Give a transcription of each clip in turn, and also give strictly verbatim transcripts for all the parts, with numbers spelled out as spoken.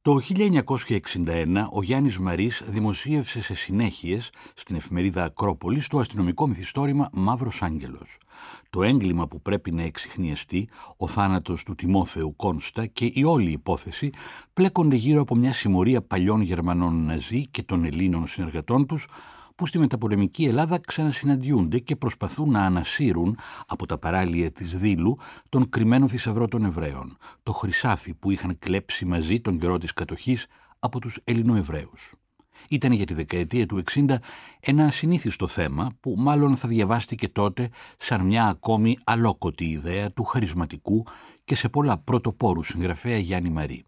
Το χίλια εννιακόσια εξήντα ένα ο Γιάννης Μαρής δημοσίευσε σε συνέχειες στην εφημερίδα Ακρόπολης το αστυνομικό μυθιστόρημα «Μαύρος Άγγελος». Το έγκλημα που πρέπει να εξιχνιαστεί, ο θάνατος του Τιμόθεου Κόνστα και η όλη υπόθεση πλέκονται γύρω από μια συμμορία παλιών Γερμανών Ναζί και των Ελλήνων συνεργατών τους που στη μεταπολεμική Ελλάδα ξανασυναντιούνται και προσπαθούν να ανασύρουν από τα παράλια της Δήλου τον κρυμμένο θησαυρό των Εβραίων, το χρυσάφι που είχαν κλέψει μαζί τον καιρό της κατοχής από τους Ελληνοεβραίους. Ήταν για τη δεκαετία του εξήντα ένα ασυνήθιστο θέμα που μάλλον θα διαβάστηκε τότε σαν μια ακόμη αλόκοτη ιδέα του χαρισματικού και σε πολλά πρωτοπόρου συγγραφέα Γιάννη Μαρή.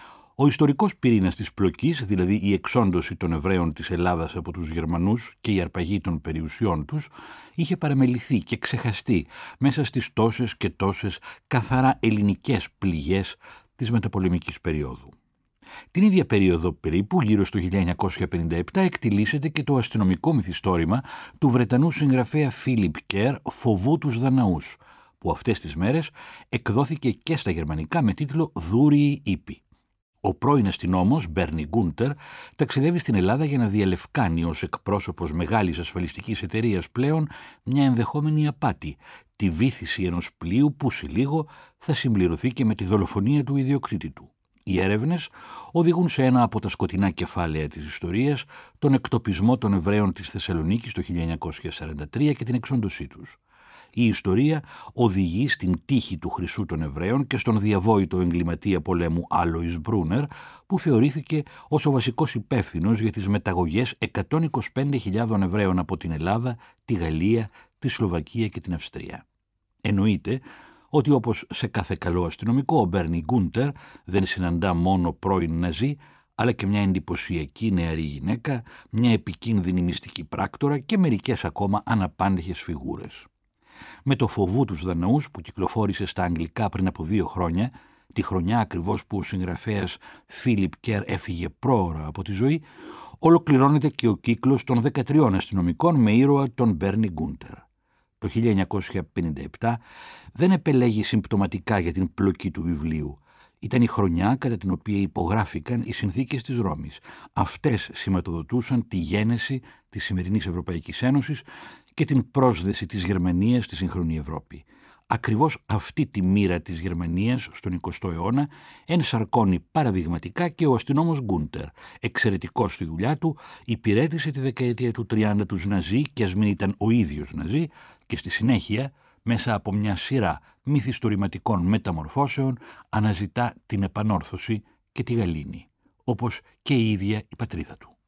Ο ιστορικός πυρήνας της πλοκής, δηλαδή η εξόντωση των Εβραίων της Ελλάδας από τους Γερμανούς και η αρπαγή των περιουσιών τους, είχε παραμεληθεί και ξεχαστεί μέσα στις τόσες και τόσες καθαρά ελληνικές πληγές της μεταπολεμικής περίοδου. Την ίδια περίοδο περίπου, γύρω στο χίλια εννιακόσια πενήντα επτά, εκτιλήσεται και το αστυνομικό μυθιστόρημα του Βρετανού συγγραφέα Φίλιπ Κέρ «Φοβού τους Δαναούς», που αυτές τις μέρες εκδόθηκε και στα γερμανικά με τίτλο «Δούριοι ύποι». Ο πρώην αστυνόμος, Μπέρνι Γκούντερ, ταξιδεύει στην Ελλάδα για να διαλευκάνει ως εκπρόσωπος μεγάλης ασφαλιστικής εταιρείας πλέον μια ενδεχόμενη απάτη, τη βύθιση ενός πλοίου που σε λίγο θα συμπληρωθεί και με τη δολοφονία του ιδιοκτήτη του. Οι έρευνες οδηγούν σε ένα από τα σκοτεινά κεφάλαια της ιστορίας, τον εκτοπισμό των Εβραίων της Θεσσαλονίκης το χίλια εννιακόσια σαράντα τρία και την εξόντωσή τους. Η ιστορία οδηγεί στην τύχη του Χρυσού των Εβραίων και στον διαβόητο εγκληματία πολέμου Άλοις Μπρούνερ, που θεωρήθηκε ως ο βασικός υπεύθυνος για τις μεταγωγές εκατόν είκοσι πέντε χιλιάδων Εβραίων από την Ελλάδα, τη Γαλλία, τη Σλοβακία και την Αυστρία. Εννοείται ότι όπως σε κάθε καλό αστυνομικό, ο Μπέρνι Γκούντερ δεν συναντά μόνο πρώην Ναζί, αλλά και μια εντυπωσιακή νεαρή γυναίκα, μια επικίνδυνη μυστική πράκτορα και μερικές ακόμα αναπάντεχες φιγούρες. Με το «Φοβού τους Δαναούς» που κυκλοφόρησε στα αγγλικά πριν από δύο χρόνια, τη χρονιά ακριβώς που ο συγγραφέας Φίλιπ Κέρ έφυγε πρόωρα από τη ζωή, ολοκληρώνεται και ο κύκλος των δεκατριών αστυνομικών με ήρωα τον Μπέρνι Γκούντερ. Το χίλια εννιακόσια πενήντα επτά δεν επελέγει συμπτωματικά για την πλοκή του βιβλίου. Ήταν η χρονιά κατά την οποία υπογράφηκαν οι συνθήκες της Ρώμης. Αυτές σηματοδοτούσαν τη γένεση της σημερινής Ευρωπαϊκής Ένωσης και την πρόσδεση της Γερμανίας στη σύγχρονη Ευρώπη. Ακριβώς αυτή τη μοίρα της Γερμανίας στον εικοστό αιώνα ενσαρκώνει παραδειγματικά και ο αστυνόμος Γκούντερ. Εξαιρετικός στη δουλειά του, υπηρέτησε τη δεκαετία του τριάντα τους Ναζί και ας μην ήταν ο ίδιος Ναζί και στη συνέχεια, μέσα από μια σειρά μυθιστορηματικών μεταμορφώσεων, αναζητά την επανόρθωση και τη γαλήνη, όπως και η ίδια η πατρίδα του.